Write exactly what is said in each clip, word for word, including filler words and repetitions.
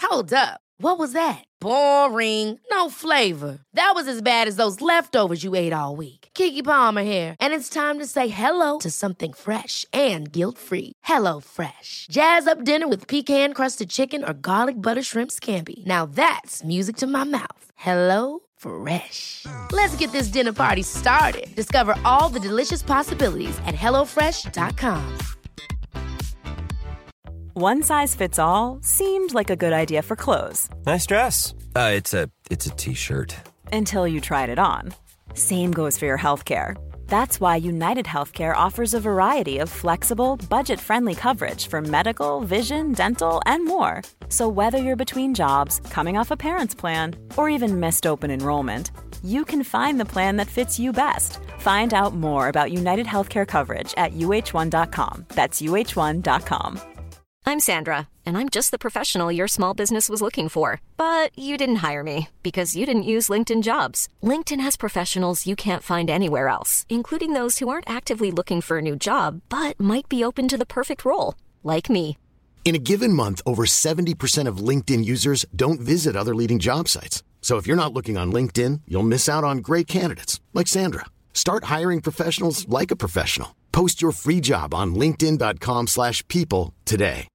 Hold up. What was that? Boring. No flavor. That was as bad as those leftovers you ate all week. Keke Palmer here, and it's time to say hello to something fresh and guilt-free. Hello Fresh. Jazz up dinner with pecan-crusted chicken or garlic butter shrimp scampi. Now that's music to my mouth. Hello Fresh. Let's get this dinner party started. Discover all the delicious possibilities at hello fresh dot com. One size fits all seemed like a good idea for clothes. Nice dress. Uh, it's a it's a t-shirt. Until you tried it on. Same goes for your healthcare. That's why United Healthcare offers a variety of flexible, budget-friendly coverage for medical, vision, dental, and more. So whether you're between jobs, coming off a parent's plan, or even missed open enrollment, you can find the plan that fits you best. Find out more about United Healthcare coverage at U H one dot com. That's U H one dot com. I'm Sandra, and I'm just the professional your small business was looking for. But you didn't hire me because you didn't use LinkedIn Jobs. LinkedIn has professionals you can't find anywhere else, including those who aren't actively looking for a new job, but might be open to the perfect role, like me. In a given month, over seventy percent of LinkedIn users don't visit other leading job sites. So if you're not looking on LinkedIn, you'll miss out on great candidates like Sandra. Start hiring professionals like a professional. Post your free job on linkedin dot com slash people today.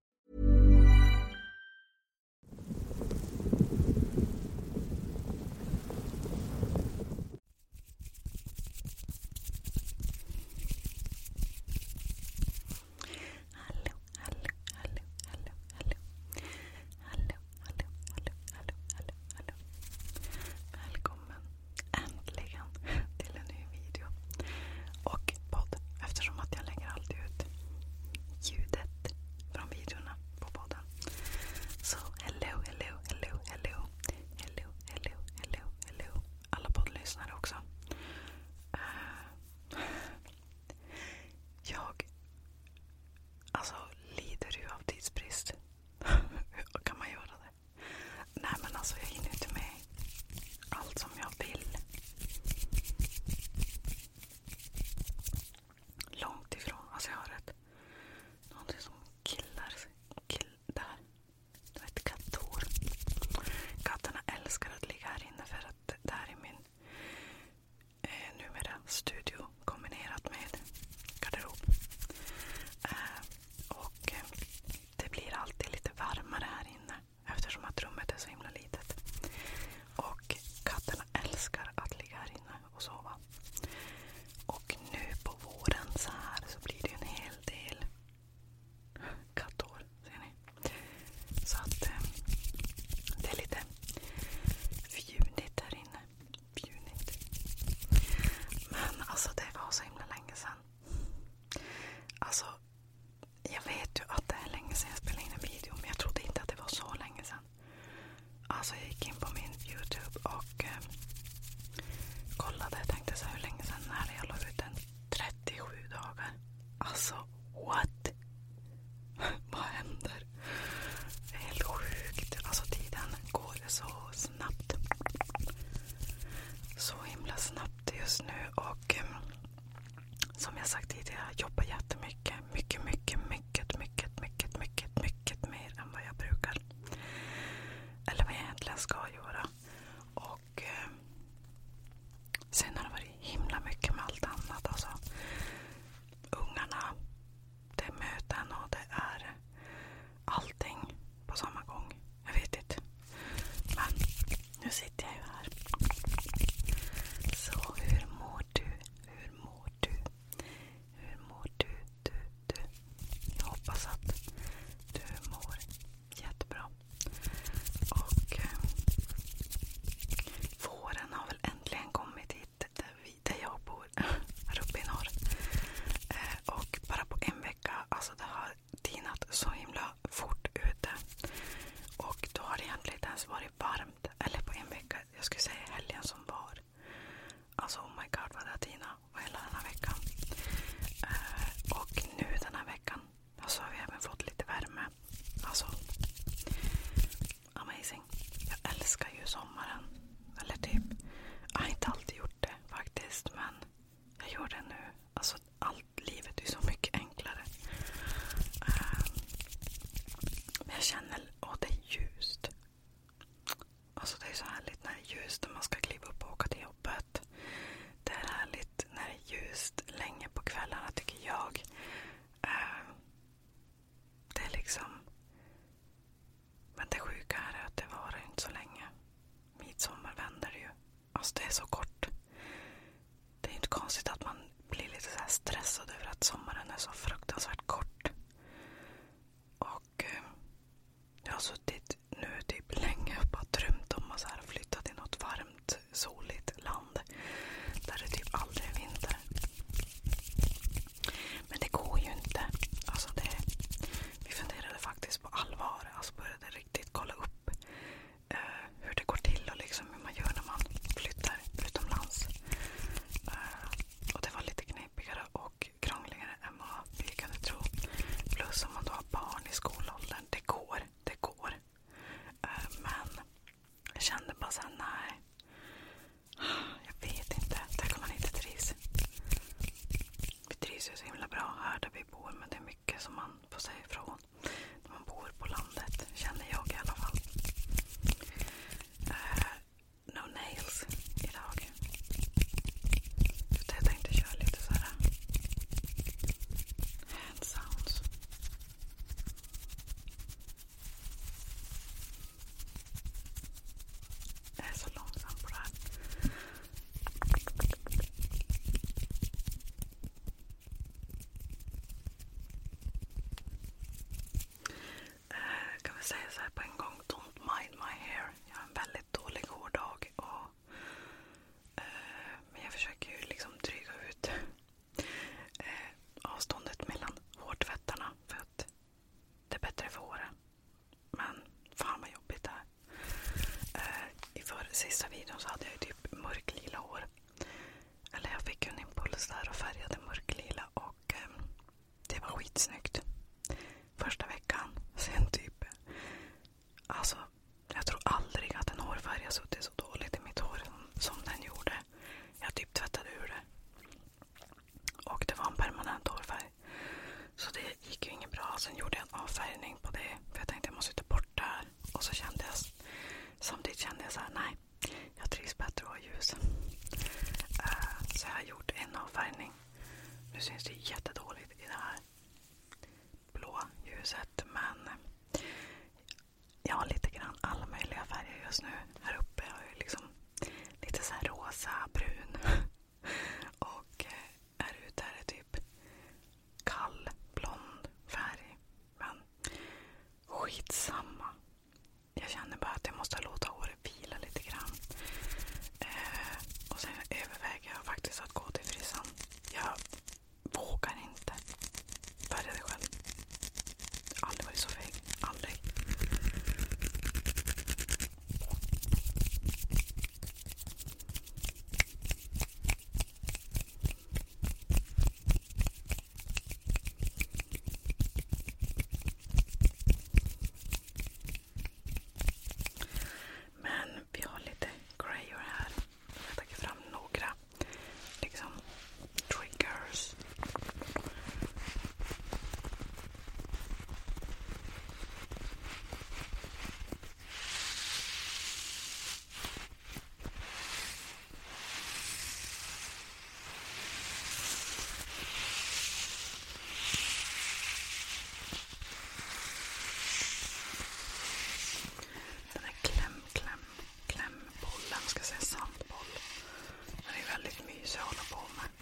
sista videon så hade jag ju typ mörklila hår. Eller jag fick en impuls där och färgade mörklila och eh, det var skitsnyggt. Första veckan, sen typ, alltså jag tror aldrig att en hårfärg har suttit så dåligt i mitt hår som, som den gjorde. Jag typ tvättade ur det. Och det var en permanent hårfärg. Så det gick ju inget bra. Sen gjorde jag en avfärgning på det. För jag tänkte jag måste ta bort det här. Och så kände jag, samtidigt kände jag så här, nej, jag trivs bättre att ha ljus. Uh, så jag har gjort en avfärgning. Nu syns det jättedåligt i det här blå ljuset. Men jag har lite grann alla möjliga färger just nu. Här uppe har jag liksom lite så här rosa, brun. Och här ute är det typ kall, blond färg. Men skitsamma. Jag känner bara att jag måste låta håret vila lite grann. Eh, och sen överväger jag faktiskt att gå till frissan. Jag vågar inte färga det själv. Aldrig varit så feg. Aldrig. Men vi har lite grejer här. Jag tar fram några liksom triggers. Den här kläm, kläm, klämbollen, ska jag säga sandboll. Den är väldigt mysig att hålla på med.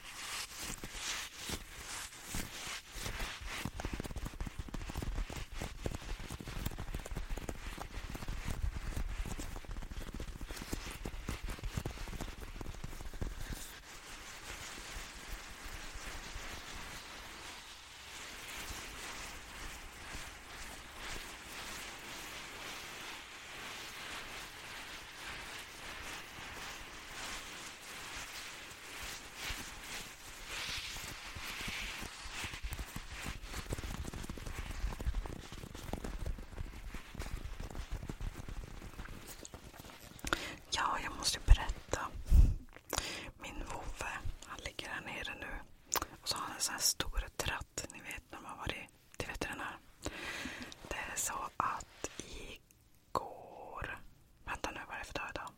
Ja, jag måste berätta. Min vovve, han ligger här nere nu. Och så har han en sån här stor tratt. Ni vet när man var till veterinär. Det är så att igår... Vänta nu, vad är det för dag idag?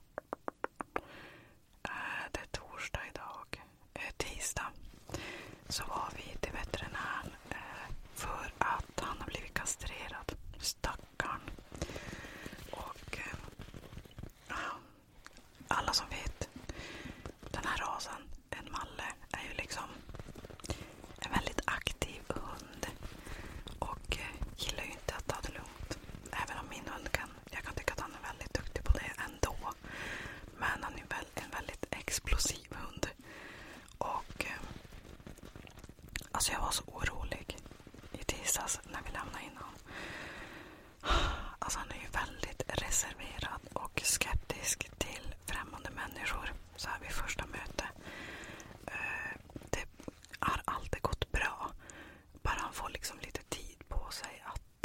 Äh, det är torsdag idag. Äh, tisdag. Så var vi till veterinären äh, för att han har blivit kastrerad. Stackarn. Och... Äh, alla som vet, den här rasen, en malle, är ju liksom en väldigt aktiv hund och gillar ju inte att ta det lugnt. Även om min hund kan, jag kan tycka att han är väldigt duktig på det ändå. Men han är väl en väldigt explosiv hund. Och alltså jag var så orolig i tisdags när vi lämnade in honom. Alltså han är ju väldigt reserverad och skeptisk till främmande människor så här vid första möte. Det har alltid gått bra. Bara han får liksom lite tid på sig att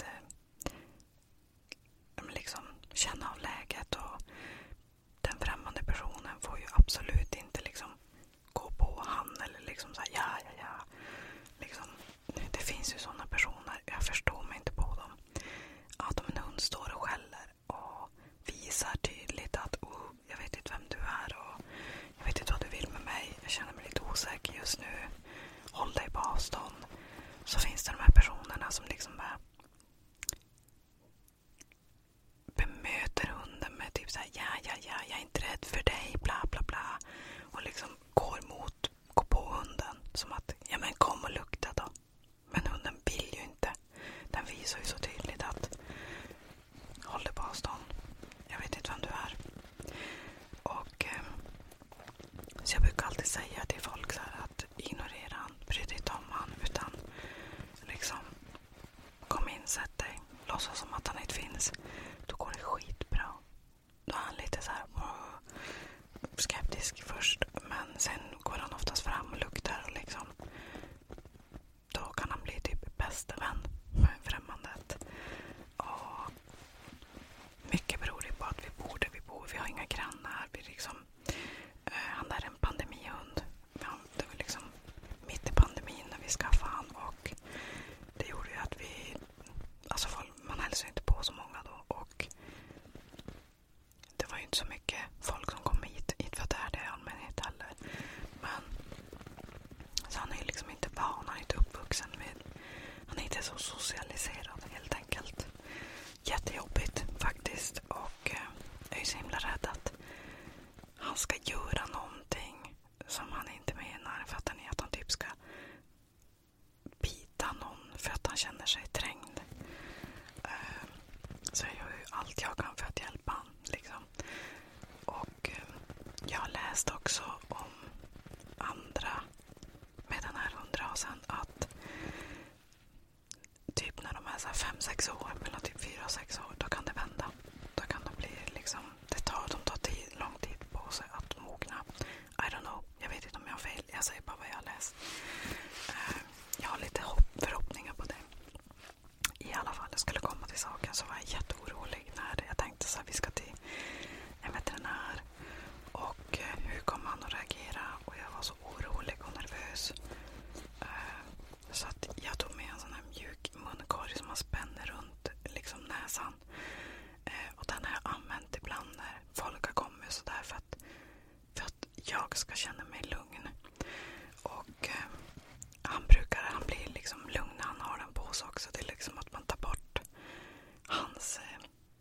liksom känna av läget, och den främmande personen får ju absolut inte liksom gå på han eller liksom så här, ja, ja, ja. Liksom, det finns ju sådana personer, jag förstår mig inte på dem. Att om en hund står och skäller och visar tydligt att oh, jag vet inte vem du är och jag vet inte vad du vill med mig, jag känner mig lite osäker just nu, håll dig på avstånd. Så finns det de här personerna som liksom bara bemöter hunden med typ så här, ja, ja, ja, jag är inte rädd för dig, bla, bla, bla. Och liksom går mot, går på hunden som att, ja men kom och lukta då. Men hunden vill ju inte. Den visar ju så tydligt att håll dig på avstånd. Jag vet inte vem du är. Och eh, så jag brukar alltid säga till folk så här att ignorera han, bry dig inte om han, utan liksom kom in, sätt dig, låtsas som att han inte finns. Då går det skitbra. Då är han lite så här, skeptisk först, men sen går han oftast fram och luktar och liksom då kan han bli typ bästa vän med främmandet. Och mycket beror det på att vi bor där vi bor. Vi har inga grannar. Vi liksom, eh, han där är en pandemihund. Ja, det var liksom mitt i pandemin när vi skaffade han, och det gjorde ju att vi, alltså man hälsade inte på så många då, och det var ju inte så mycket folk som kom hit, hit för att det är det i allmänhet heller. Men så han är ju liksom inte van, han är inte uppvuxen med, han är inte så socialiserad helt enkelt. Jättejobbigt faktiskt, och eh, jag är så himla rädd att han ska göra någonting som han inte menar, för att han är att han typ ska bita någon för att han känner sig trängd. Eh, så jag gör ju allt jag kan för att hjälpa han liksom. Och eh, jag har läst också om andra med den här hundrasen att typ när de är så här fem sex år, mellan typ fyra och sex år, då kan det vända. Då kan det bli liksom, det tar, de tar tid, lång tid på sig att mogna. I don't know, jag vet inte om jag har fel, jag säger bara vad jag har läst. Uh, jag har lite hopp, förhoppningar på det. I alla fall, jag skulle komma till saken, så var jag jätteorolig när jag tänkte så här, vi ska till en veterinär. Och uh, hur kommer han att reagera? Och jag var så orolig och nervös. Uh, så att jag tog med en sån här mjuk munkorg som man spänner runt liksom näsan. Uh, och den har jag använt ibland när folk har kommit så där, för att, för att jag ska känna mig lugn. Och uh, han brukar, han blir liksom lugn när han har den på sig också. Det är liksom att man tar bort hans uh,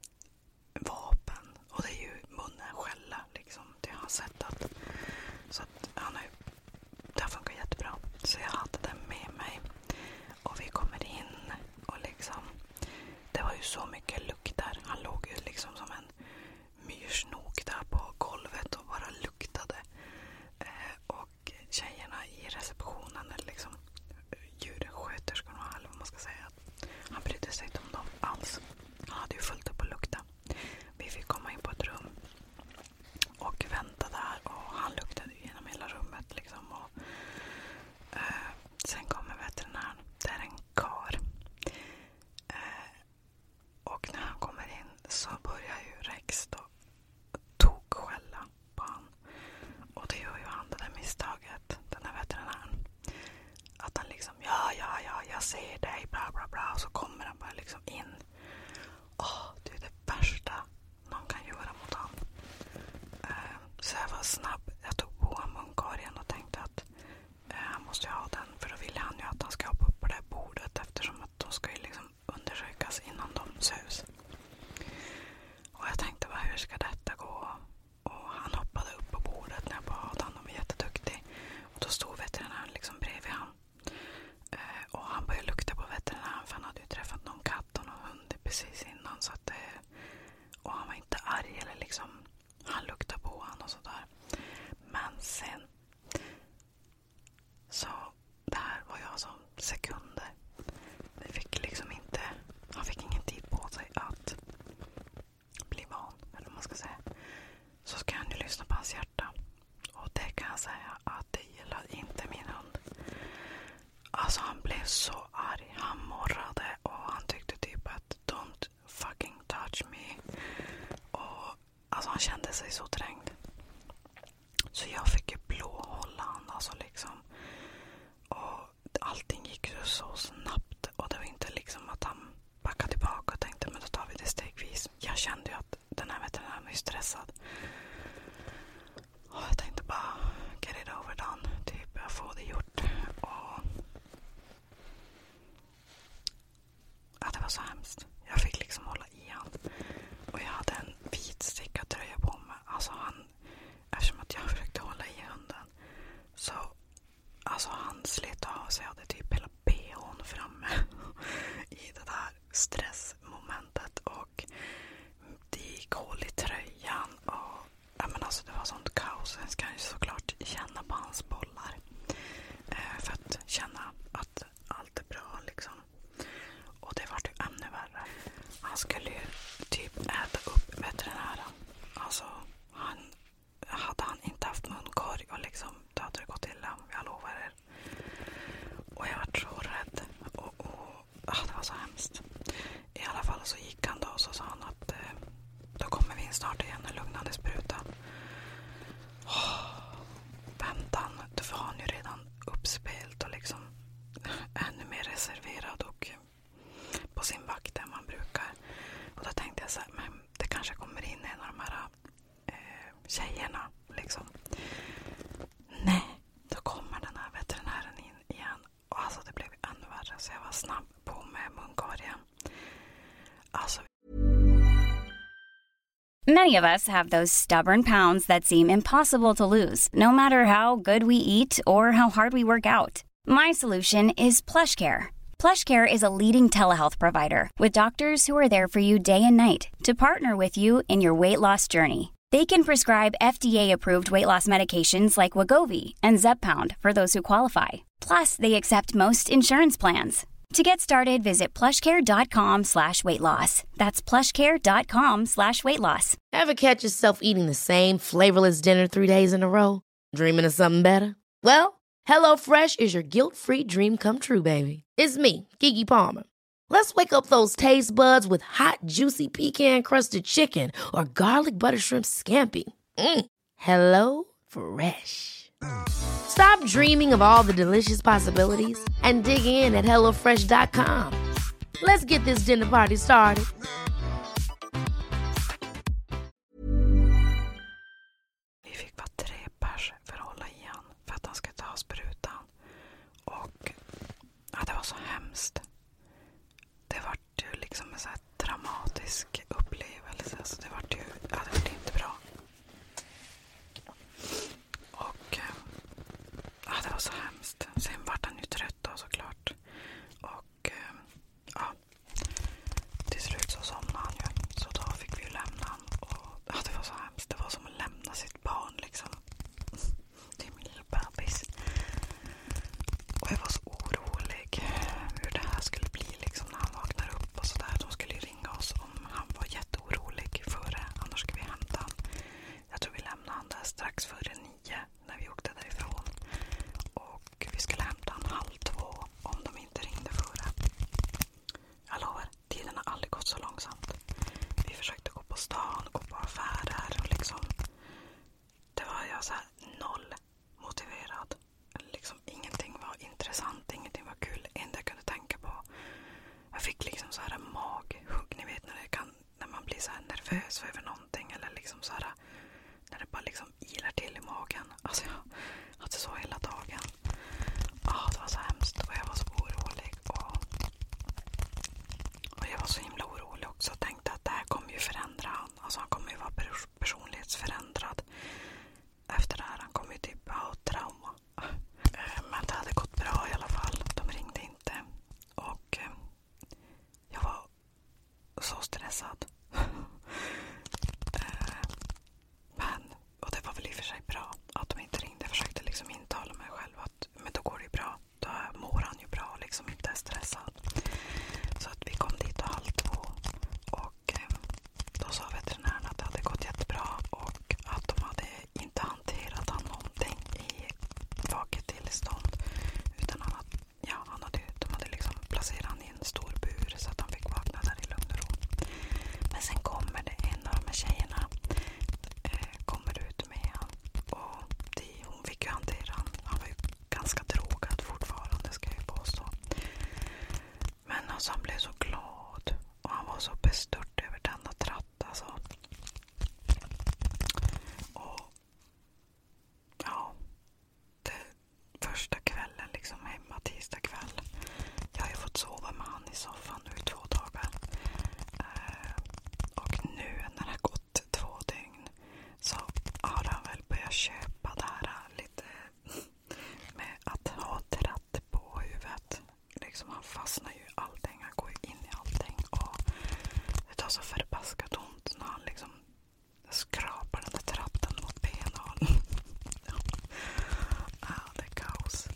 vapen. Och det är ju munnen skälla liksom. Det har han sett att, så att han är, det har funkat jättebra. Så jag hade den med mig. Och vi kommer in och liksom, det var ju så mycket lukt där. Han låg ju liksom som en myrsnok där på golvet och bara luktade. Eh, och tjejerna i receptionen, eller liksom djursköterskorna, eller vad man ska säga, han brydde sig inte om dem alls. Han hade ju fullt upp att lukta. Vi fick komma in på ett rum och vänta där, och han luktade genom hela rummet liksom. Och eh, sen kommer veterinären. Det är en kar. Eh, och när han kommer in så börjar ju Rex då tokskälla på han. Och det gör ju han det där misstaget, den här veterinären. Att han liksom, ja, ja, ja, jag ser dig, bla, bla, bla. Och så kommer han bara liksom in. Åh, det är det värsta någon kan göra mot han. Eh, så jag var snabb. Jag tog på munkorgen och tänkte att eh, han måste ha den. För då ville han ju att han ska hoppa upp på det här bordet, eftersom att de ska ju liksom undersökas innan de sövs. Och jag tänkte, vad, hur ska detta gå? Och han hoppade upp på bordet när jag bad han, och var jätteduktig. Och då stod veterinären liksom bredvid han. Eh, och han började lukta på veterinären, för han hade ju träffat någon katt och någon hund precis innan. Så att, eh, och han var inte arg eller liksom, han luktade på han och sådär. Men sen så, det här var ju alltså sekunder. Det fick liksom inte, han fick ingen tid på sig att bli van, eller vad man ska säga. Så ska han ju lyssna på hans hjärta. Och det kan jag säga att det gillar inte min hund. Alltså han blev så arg. Han morrade och han tyckte typ att don't fucking touch me. Och alltså han kände sig så trängd. Så jag fick ju blåhålla han alltså liksom. Och allting gick ju så snabbt. Och det var inte liksom att han backade tillbaka och tänkte, men då tar vi det stegvis. Jag kände ju att den här veterinären var ju stressad. Och jag tänkte bara, get it over done. Typ, jag får det gjort. Och ja, det var så hemskt. Jag fick liksom hålla i han. Och jag hade en vit stickad tröja på mig. Alltså han, eftersom att jag försökte hålla i hunden, så alltså han slet av sig. Jag hade typ hela B H:n framme i det där stressmomentet. Och det gick hål i tröjan. Och ja, men alltså det var sånt kaos. Sen ska jag ju såklart känna på hans bollar. Eh, för att känna att allt är bra liksom. Och det var ju ännu värre. Han skulle ju typ äta upp veterinären. Alltså han hade han inte jag så här, men det kanske kommer in en av de här eh, tjejerna liksom. Nej, då kommer den här veterinären in igen. Och alltså det blev ännu värre, så jag var snabb på med munkorgen. Alltså. Many of us have those stubborn pounds that seem impossible to lose, no matter how good we eat or how hard we work out. My solution is PlushCare. PlushCare is a leading telehealth provider with doctors who are there for you day and night to partner with you in your weight loss journey. They can prescribe F D A-approved weight loss medications like Wegovy and Zepbound for those who qualify. Plus, they accept most insurance plans. To get started, visit plushcare.com slash weight loss. That's plushcare.com slash weight loss. Ever catch yourself eating the same flavorless dinner three days in a row? Dreaming of something better? Well, HelloFresh is your guilt-free dream come true, baby. It's me, Keke Palmer. Let's wake up those taste buds with hot, juicy pecan-crusted chicken or garlic butter shrimp scampi. Mm. Hello Fresh. Stop dreaming of all the delicious possibilities and dig in at hello fresh dot com. Let's get this dinner party started. Vi fick vara tre pers för att hålla igen för att han ska ta sprutan. Och ja, det var så hemskt. Det var ju liksom en så här dramatisk upplevelse. Så det var ju, ja, det var inte bra. Och ja, det var så hemskt. Sen var han ju trött då såklart. Och ja, till slut så somnade han ju. Så då fick vi ju lämna han. Och ja, det var så hemskt. Det var som att lämna sitt barn liksom. Det är min lilla bebis. Och jag var så orolig hur det här skulle bli liksom när han vaknar upp och sådär. De skulle ju ringa oss om han var jätteorolig före. Annars skulle vi hämta han. Jag tror vi lämnade han där strax före nio när vi åkte därifrån. Och vi skulle hämta han halv två om de inte ringde före. Jag lovar, tiden har aldrig gått så långsamt. Vi försökte gå på stan, gå på affärer och liksom. Det var jag så här noll motiverad. Liksom ingenting var intressant, ingenting var kul. Det enda jag kunde tänka på. Jag fick liksom så här maghugg, ni vet när det kan, när man blir så här nervös över någonting eller liksom så här när det bara liksom ilar till i magen. Alltså jag hade så hela dagen. Ja, det var så hemskt och jag var så orolig och, och jag var så himla orolig också och tänkte att det här kommer ju förändra han. Alltså han kommer ju vara pers- personlighetsförändrad efter det här. Han kommer ju typ ha trauma. Men det hade gått bra i alla fall. De ringde inte. Och jag var så stressad. Men, och det var väl i och för sig bra att de inte ringde. Jag försökte liksom intala mig själv att men då går det ju bra. Då mår han ju bra, liksom inte är stressad. Så att vi kom dit och halv två. Och då sa veterinären att det hade gått jättebra och att de hade inte hanterat han någonting i vaket tillstånd. Utan han hade, ja, han hade, de hade liksom placerat han i en stor bur så att han fick vakna där i lugn och ro. Men sen kommer det en av de här tjejerna eh, kommer ut med han och det, hon fick ju hantera han. Han var ju ganska drogad fortfarande, ska jag ju påstå. Men alltså han blev så glad och han var så bestört över denna tratt alltså. Och ja, det första kvällen liksom hemma, tisdag kväll. Jag har ju fått sova med han i soffan nu i två dagar. Eh, och nu när det har gått två dygn så har han väl börjat köpa det här lite med att ha tratt på huvudet. Liksom han fastnar ju i allting, han går ju in i allting och det tar så förbaskat ont när han liksom skrapar den där tratten mot benen. Ja, det är kaos.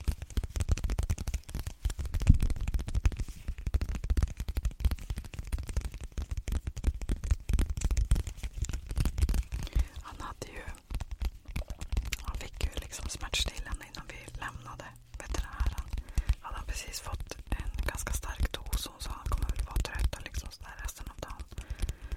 Han hade ju han fick ju liksom smärtstillande innan vi lämnade veterinären. Hade han precis fått en ganska stark dos och så han kommer väl vara trött och liksom sådär resten av dagen.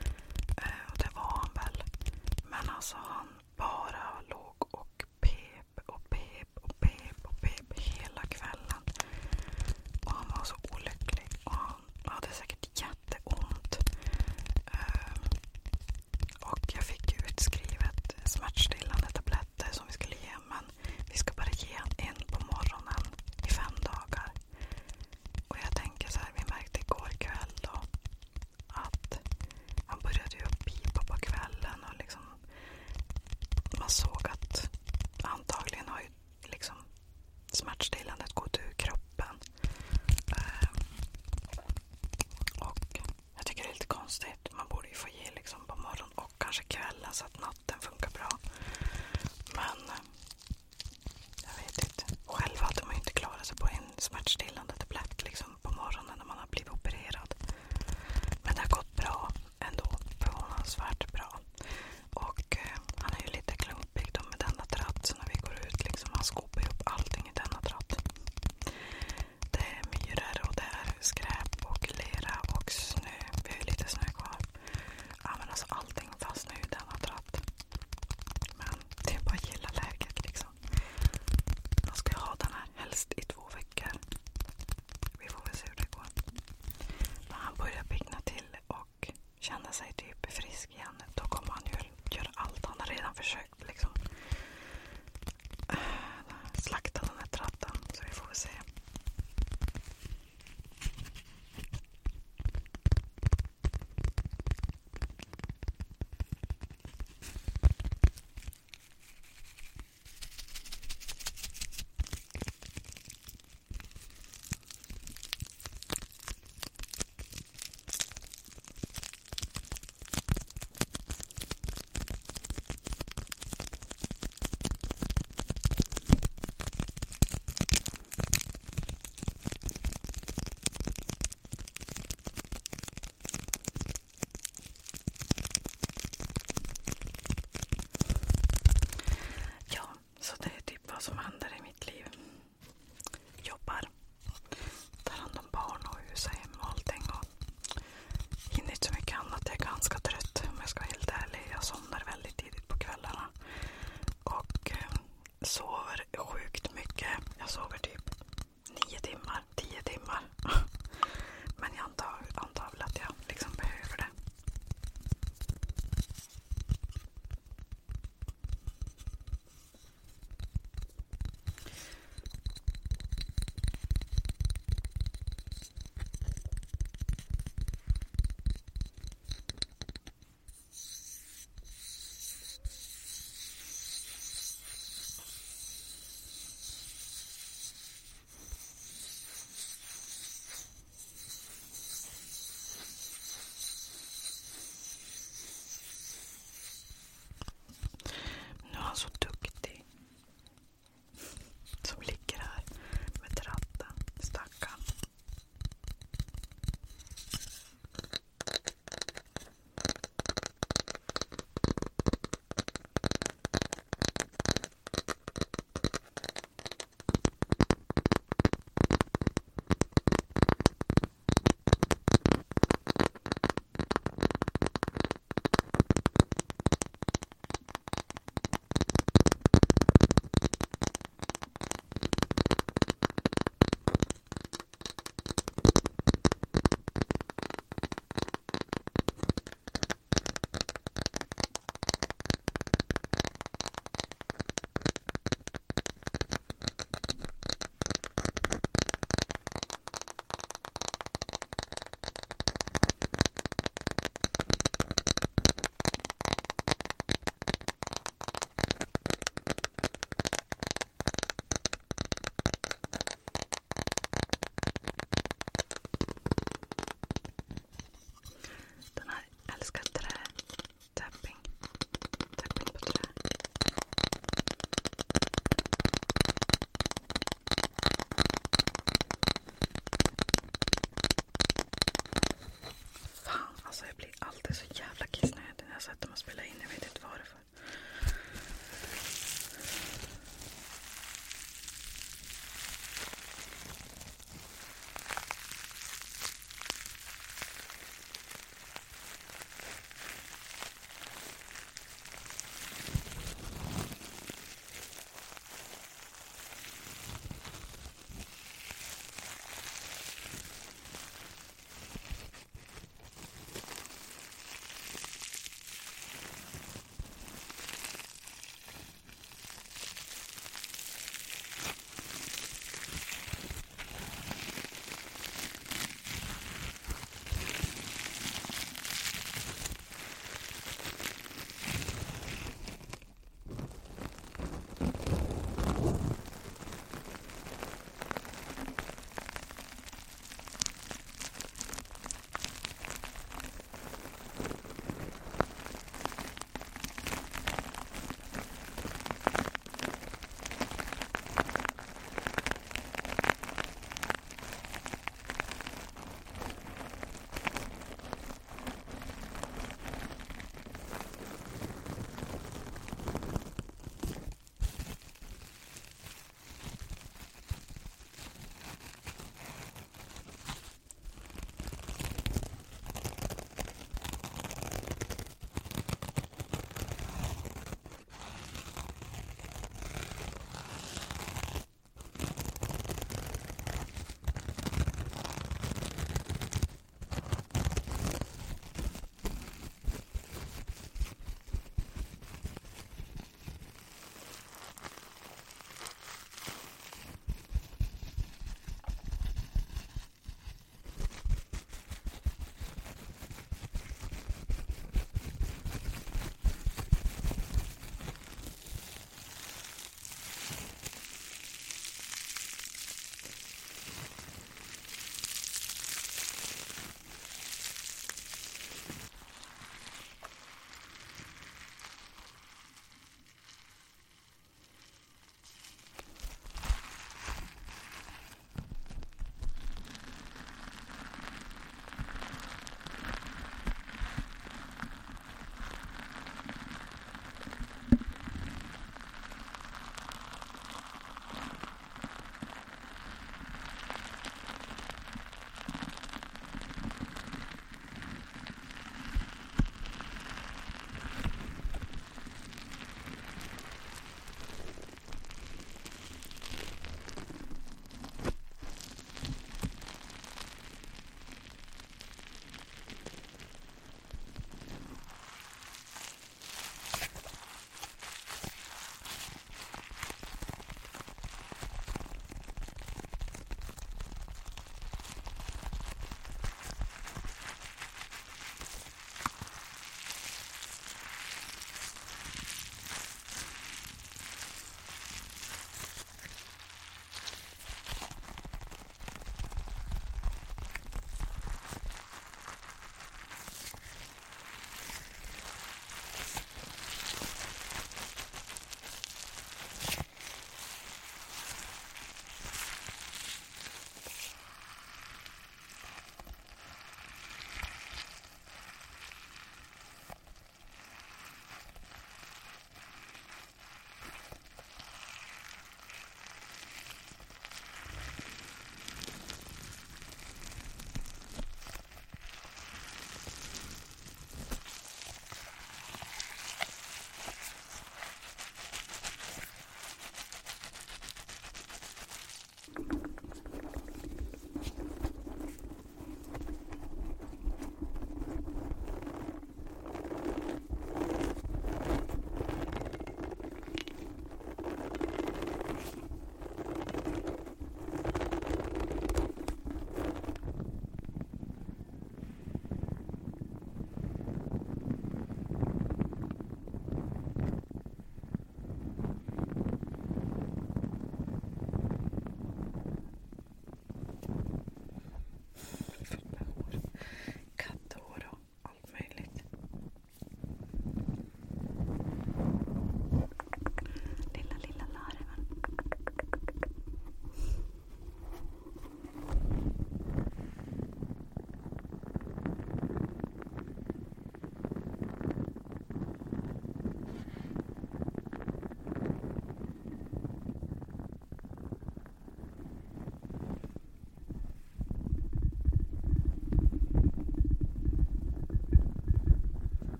blir alltid så jävla kissnödig när jag sätter mig och spelar in. Jag vet inte varför.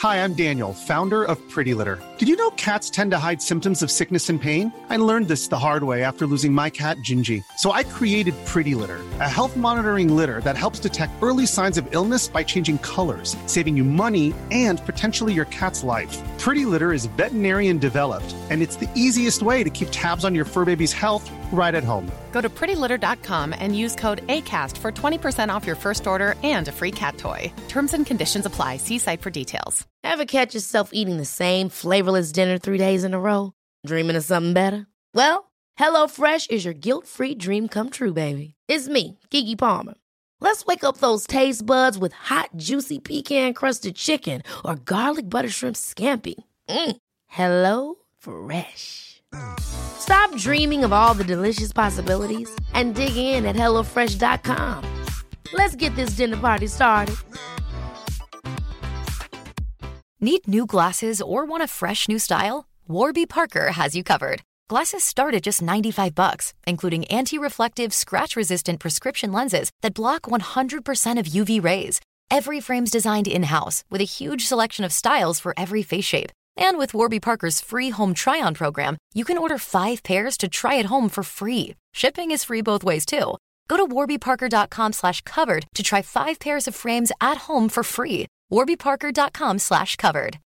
Hi, I'm Daniel, founder of Pretty Litter. Did you know cats tend to hide symptoms of sickness and pain? I learned this the hard way after losing my cat, Gingy. So I created Pretty Litter, a health monitoring litter that helps detect early signs of illness by changing colors, saving you money and potentially your cat's life. Pretty Litter is veterinarian developed, and it's the easiest way to keep tabs on your fur baby's health right at home. Go to pretty litter dot com and use code ACAST for twenty percent off your first order and a free cat toy. Terms and conditions apply. See site for details. Ever catch yourself eating the same flavorless dinner three days in a row? Dreaming of something better? Well, HelloFresh is your guilt-free dream come true, baby. It's me, Keke Palmer. Let's wake up those taste buds with hot, juicy pecan-crusted chicken or garlic butter shrimp scampi. Mm. Hello Fresh. Stop dreaming of all the delicious possibilities and dig in at hello fresh dot com. Let's get this dinner party started. Need new glasses or want a fresh new style? Warby Parker has you covered. Glasses start at just ninety-five bucks, including anti-reflective, scratch-resistant prescription lenses that block one hundred percent of U V rays. Every frame's designed in-house with a huge selection of styles for every face shape. And with Warby Parker's free home try-on program, you can order five pairs to try at home for free. Shipping is free both ways, too. Go to warby parker dot com slash covered to try five pairs of frames at home for free. warby parker dot com slash covered.